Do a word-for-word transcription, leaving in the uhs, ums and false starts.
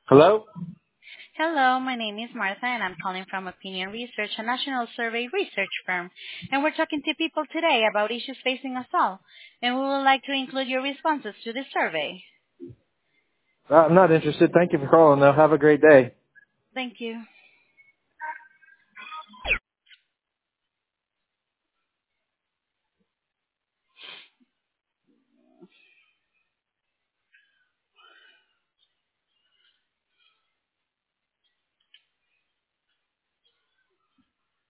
Hello? Hello, my name is Martha, and I'm calling from Opinion Research, a national survey research firm. And we're talking to people today about issues facing us all. And we would like to include your responses to this survey. Uh, I'm not interested. Thank you for calling, though. Have a great day. Thank you.